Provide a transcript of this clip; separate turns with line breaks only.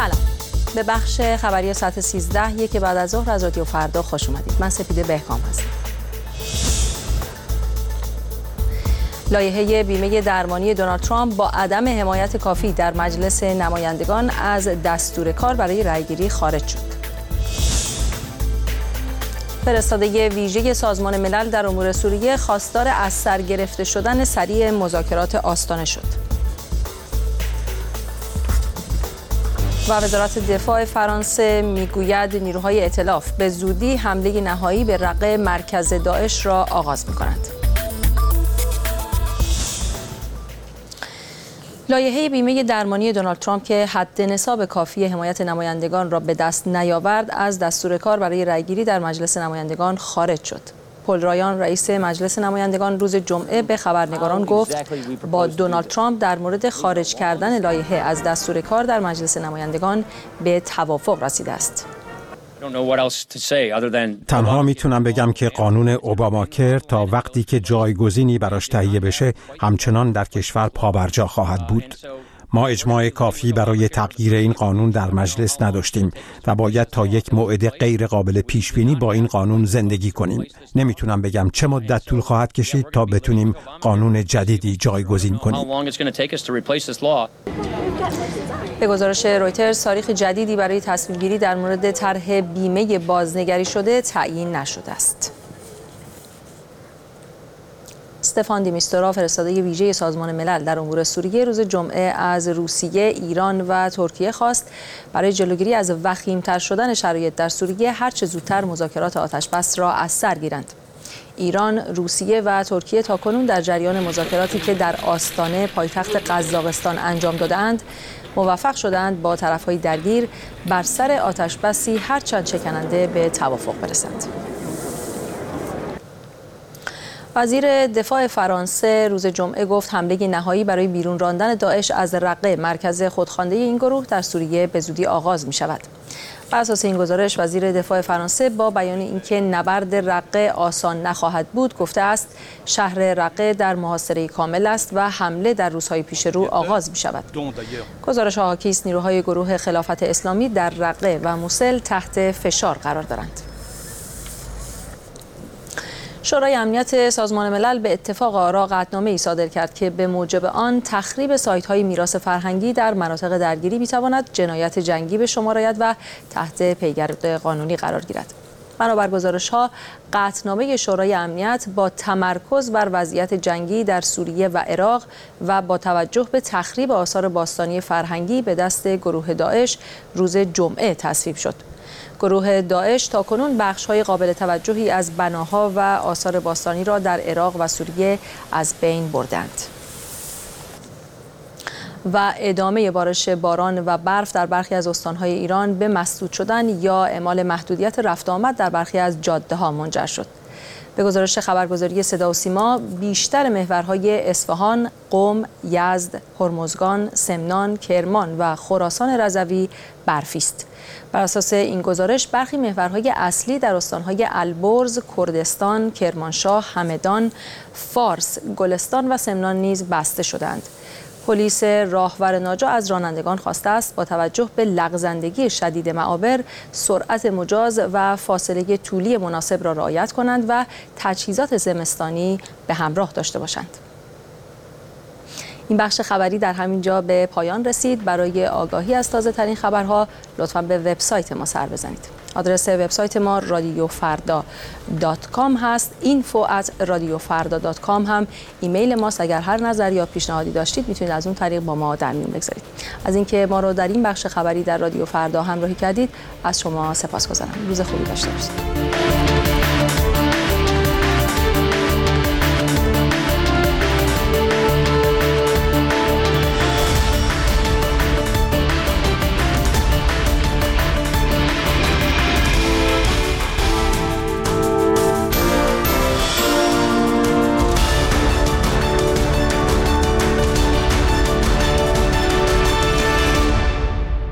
سلام، به بخش خبری ساعت 13 که بعد از ظهر از رادیو فردا خوش اومدید. من سپیده بهکام هستم. لایحه بیمه درمانی دونالد ترامپ با عدم حمایت کافی در مجلس نمایندگان از دستور کار برای رأیگیری خارج شد. فرستاده ویژه سازمان ملل در امور سوریه خواستار از سر گرفته شدن سریع مذاکرات آستانه شد. و وزارت دفاع فرانسه میگوید نیروهای ائتلاف به زودی حمله نهایی به رقه مرکز داعش را آغاز می‌کنند. لایحه بیمه درمانی دونالد ترامپ که حد نصاب کافی حمایت نمایندگان را به دست نیاورد از دستور کار برای رأیگیری در مجلس نمایندگان خارج شد. پل رایان رئیس مجلس نمایندگان روز جمعه به خبرنگاران گفت با دونالد ترامپ در مورد خارج کردن لایحه از دستور کار در مجلس نمایندگان به توافق رسیده است.
تنها میتونم بگم که قانون اوباماکر تا وقتی که جایگزینی براش تهیه بشه همچنان در کشور پابرجا خواهد بود. ما اجماع کافی برای تغییر این قانون در مجلس نداشتیم و باید تا یک موعد غیر قابل پیش بینی با این قانون زندگی کنیم. نمیتونم بگم چه مدت طول خواهد کشید تا بتونیم قانون جدیدی جایگزین کنیم.
به گزارش رویترز تاریخ جدیدی برای تصمیم گیری در مورد طرح بیمه بازنگری شده تعیین نشده است. استفان دی میستورا فرستاده ویژه سازمان ملل در امور سوریه روز جمعه از روسیه، ایران و ترکیه خواست برای جلوگیری از وخیم‌تر شدن شرایط در سوریه هرچه زودتر مذاکرات آتشبس را از سر گیرند. ایران، روسیه و ترکیه تاکنون در جریان مذاکراتی که در آستانه پایتخت قزاقستان انجام داده‌اند موفق شدند با طرف‌های درگیر بر سر آتشبسی هرچند شکننده به توافق برسند. وزیر دفاع فرانسه روز جمعه گفت حمله نهایی برای بیرون راندن داعش از رقه مرکز خودخوانده این گروه در سوریه به زودی آغاز می شود. بر اساس این گزارش وزیر دفاع فرانسه با بیان اینکه نبرد رقه آسان نخواهد بود گفته است شهر رقه در محاصره کامل است و حمله در روزهای پیش رو آغاز می شود. گزارش حاکی است نیروهای گروه خلافت اسلامی در رقه و موصل تحت فشار قرار دارند. شورای امنیت سازمان ملل به اتفاق آرا قطعنامه‌ای صادر کرد که به موجب آن تخریب سایت‌های میراث فرهنگی در مناطق درگیری می‌تواند جنایت جنگی به شمار آید و تحت پیگرد قانونی قرار گیرد. بنابر گزارش‌ها قطعنامه شورای امنیت با تمرکز بر وضعیت جنگی در سوریه و عراق و با توجه به تخریب آثار باستانی فرهنگی به دست گروه داعش روز جمعه تصویب شد. گروه داعش تاکنون بخش‌های قابل توجهی از بناها و آثار باستانی را در عراق و سوریه از بین بردند. و ادامه بارش باران و برف در برخی از استان‌های ایران به مسدود شدن یا اعمال محدودیت رفت آمد در برخی از جاده‌ها منجر شد. به گزارش خبرگزاری صدا و سیما بیشتر محورهای اصفهان، قم، یزد، هرمزگان، سمنان، کرمان و خراسان رضوی برفی است. بر اساس این گزارش برخی محورهای اصلی در استانهای البرز، کردستان، کرمانشاه، همدان، فارس، گلستان و سمنان نیز بسته شدند. پلیس راهور ناجا از رانندگان خواسته است با توجه به لغزندگی شدید معابر سرعت مجاز و فاصله طولی مناسب را رعایت کنند و تجهیزات زمستانی به همراه داشته باشند. این بخش خبری در همین جا به پایان رسید. برای آگاهی از تازه ترین خبرها لطفاً به وبسایت ما سر بزنید. آدرس وبسایت ما radiofarda.com هست. info@radiofarda.com هم ایمیل ماست. اگر هر نظر یا پیشنهادی داشتید میتونید از اون طریق با ما در میون بگذارید. از اینکه ما رو در این بخش خبری در رادیو فردا همراهی کردید از شما سپاسگزارم. روز خوبی داشته باشید.